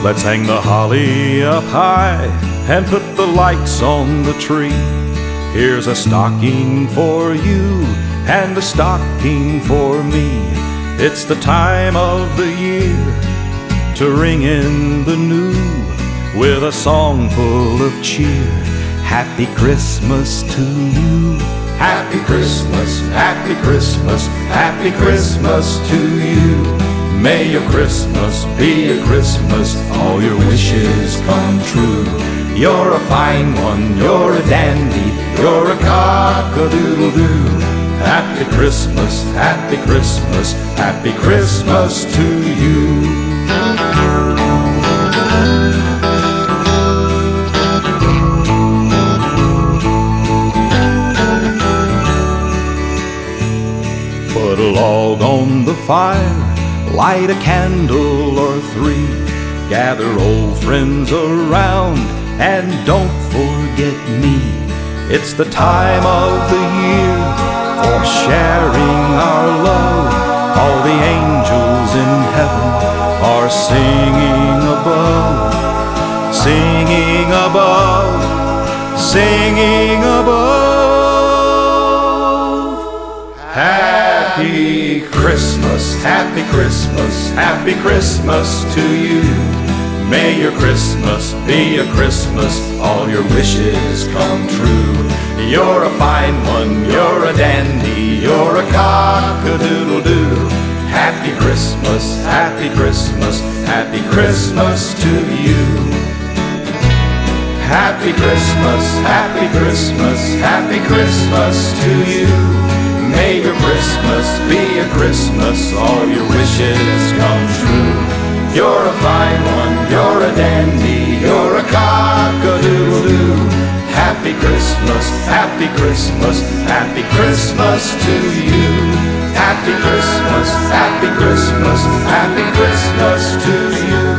Let's hang the holly up high and put the lights on the tree. Here's a stocking for you and a stocking for me. It's the time of the year to ring in the new with a song full of cheer. Happy Christmas to you. Happy Christmas, happy Christmas, happy Christmas to you. May your Christmas be a Christmas, all your wishes come true. You're a fine one, you're a dandy, you're a cock-a-doodle-doo. Happy Christmas, happy Christmas, happy Christmas to you. Put a log on the fire, light a candle or three. Gather old friends around and don't forget me. It's the time of the year for sharing our love. All the angels in heaven are singing above, singing above, singing above. Happy Christmas, happy Christmas, happy Christmas to you. May your Christmas be a Christmas, all your wishes come true. You're a fine one, you're a dandy, you're a cock-a-doodle-doo. Happy Christmas, happy Christmas, happy Christmas to you. Happy Christmas, happy Christmas, happy Christmas to you. May your Christmas be a Christmas, all your wishes come true. You're a fine one, you're a dandy, you're a cock-a-doodle-doo. Happy Christmas, happy Christmas, happy Christmas to you. Happy Christmas, happy Christmas, happy Christmas to you.